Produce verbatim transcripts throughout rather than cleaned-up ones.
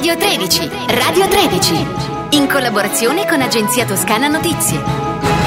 Radio tredici, Radio tredici, in collaborazione con Agenzia Toscana Notizie.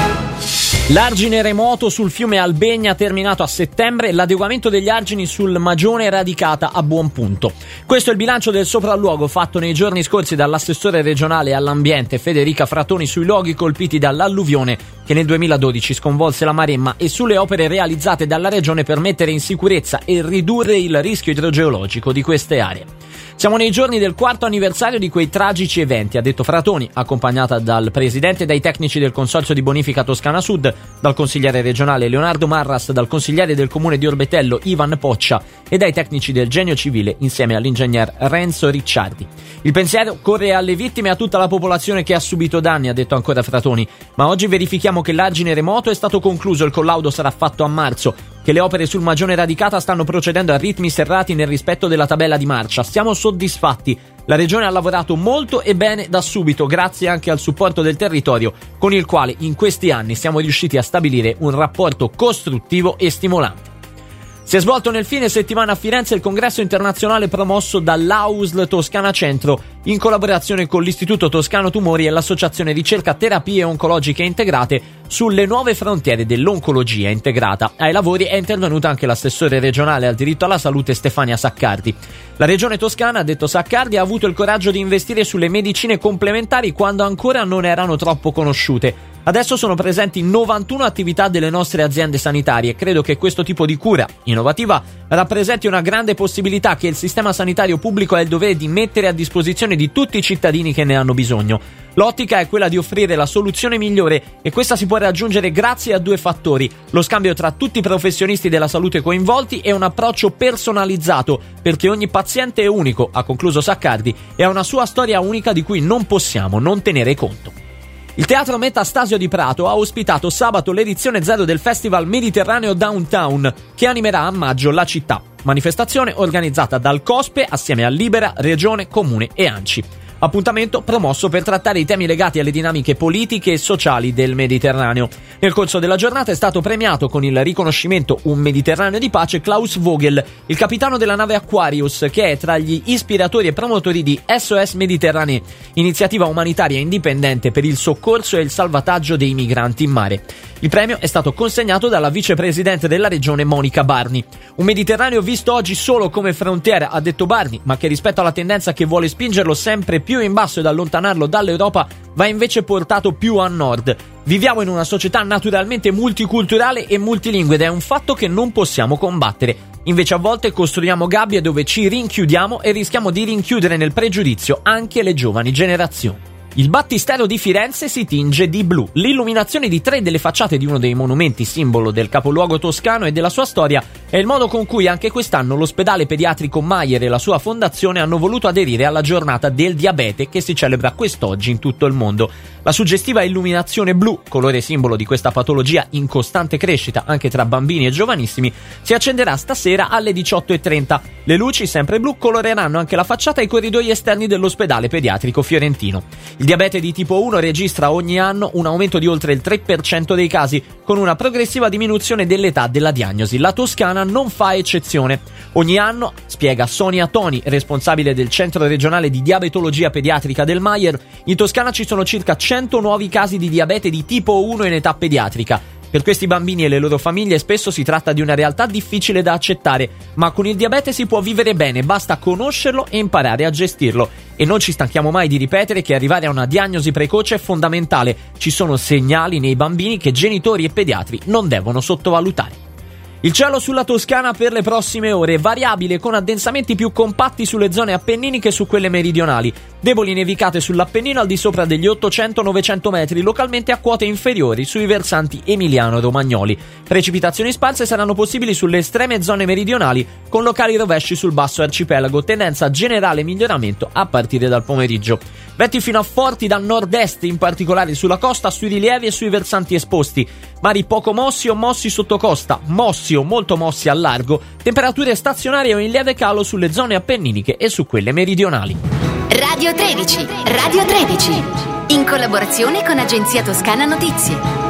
L'argine remoto sul fiume Albegna terminato a settembre, l'adeguamento degli argini sul Magione radicata a buon punto. Questo è il bilancio del sopralluogo fatto nei giorni scorsi dall'assessore regionale all'ambiente Federica Fratoni sui luoghi colpiti dall'alluvione che nel duemiladodici sconvolse la Maremma e sulle opere realizzate dalla regione per mettere in sicurezza e ridurre il rischio idrogeologico di queste aree. Siamo nei giorni del quarto anniversario di quei tragici eventi, ha detto Fratoni, accompagnata dal presidente e dai tecnici del Consorzio di Bonifica Toscana Sud, dal consigliere regionale Leonardo Marras, dal consigliere del comune di Orbetello Ivan Poccia e dai tecnici del Genio Civile insieme all'ingegner Renzo Ricciardi. Il pensiero corre alle vittime e a tutta la popolazione che ha subito danni, ha detto ancora Fratoni, ma oggi verifichiamo che l'argine remoto è stato concluso, il collaudo sarà fatto a marzo, che le opere sul Magione radicata stanno procedendo a ritmi serrati nel rispetto della tabella di marcia. Siamo soddisfatti. La regione ha lavorato molto e bene da subito, grazie anche al supporto del territorio, con il quale in questi anni siamo riusciti a stabilire un rapporto costruttivo e stimolante. Si è svolto nel fine settimana a Firenze il congresso internazionale promosso dall'A U S L Toscana Centro in collaborazione con l'Istituto Toscano Tumori e l'Associazione Ricerca Terapie Oncologiche Integrate sulle nuove frontiere dell'oncologia integrata. Ai lavori è intervenuta anche l'assessore regionale al diritto alla salute Stefania Saccardi. La regione toscana, ha detto Saccardi, ha avuto il coraggio di investire sulle medicine complementari quando ancora non erano troppo conosciute. Adesso sono presenti novantuno attività delle nostre aziende sanitarie e credo che questo tipo di cura innovativa rappresenti una grande possibilità che il sistema sanitario pubblico ha il dovere di mettere a disposizione di tutti i cittadini che ne hanno bisogno. L'ottica è quella di offrire la soluzione migliore e questa si può raggiungere grazie a due fattori: lo scambio tra tutti i professionisti della salute coinvolti e un approccio personalizzato, perché ogni paziente è unico, ha concluso Saccardi, e ha una sua storia unica di cui non possiamo non tenere conto. Il Teatro Metastasio di Prato ha ospitato sabato l'edizione zero del Festival Mediterraneo Downtown, che animerà a maggio la città. Manifestazione organizzata dal COSPE assieme a Libera, Regione, Comune e ANCI. Appuntamento promosso per trattare i temi legati alle dinamiche politiche e sociali del Mediterraneo. Nel corso della giornata è stato premiato con il riconoscimento Un Mediterraneo di Pace Klaus Vogel, il capitano della nave Aquarius, che è tra gli ispiratori e promotori di S O S Mediterranee, iniziativa umanitaria indipendente per il soccorso e il salvataggio dei migranti in mare. Il premio è stato consegnato dalla vicepresidente della regione Monica Barni. Un Mediterraneo visto oggi solo come frontiera, ha detto Barni, ma che rispetto alla tendenza che vuole spingerlo sempre più in basso ed allontanarlo dall'Europa va invece portato più a nord. Viviamo in una società naturalmente multiculturale e multilingue ed è un fatto che non possiamo combattere. Invece a volte costruiamo gabbie dove ci rinchiudiamo e rischiamo di rinchiudere nel pregiudizio anche le giovani generazioni. Il Battistero di Firenze si tinge di blu. L'illuminazione di tre delle facciate di uno dei monumenti simbolo del capoluogo toscano e della sua storia è il modo con cui anche quest'anno l'ospedale pediatrico Mayer e la sua fondazione hanno voluto aderire alla giornata del diabete che si celebra quest'oggi in tutto il mondo. La suggestiva illuminazione blu, colore simbolo di questa patologia in costante crescita anche tra bambini e giovanissimi, si accenderà stasera alle diciotto e trenta. Le luci, sempre blu, coloreranno anche la facciata e i corridoi esterni dell'ospedale pediatrico fiorentino. Il diabete di tipo uno registra ogni anno un aumento di oltre il tre per cento dei casi, con una progressiva diminuzione dell'età della diagnosi. La Toscana non fa eccezione. Ogni anno, spiega Sonia Toni, responsabile del Centro Regionale di Diabetologia Pediatrica del Mayer, in Toscana ci sono circa cento nuovi casi di diabete di tipo uno in età pediatrica. Per questi bambini e le loro famiglie spesso si tratta di una realtà difficile da accettare, ma con il diabete si può vivere bene, basta conoscerlo e imparare a gestirlo. E non ci stanchiamo mai di ripetere che arrivare a una diagnosi precoce è fondamentale. Ci sono segnali nei bambini che genitori e pediatri non devono sottovalutare. Il cielo sulla Toscana per le prossime ore, variabile con addensamenti più compatti sulle zone appenniniche e su quelle meridionali, deboli nevicate sull'Appennino al di sopra degli ottocento novecento metri, localmente a quote inferiori sui versanti emiliano-romagnoli. Precipitazioni sparse saranno possibili sulle estreme zone meridionali, con locali rovesci sul basso arcipelago, tendenza generale miglioramento a partire dal pomeriggio. Venti fino a forti da nord-est, in particolare sulla costa, sui rilievi e sui versanti esposti. Mari poco mossi o mossi sotto costa, mossi o molto mossi al largo, temperature stazionarie o in lieve calo sulle zone appenniniche e su quelle meridionali. Radio tredici, Radio tredici, in collaborazione con Agenzia Toscana Notizie.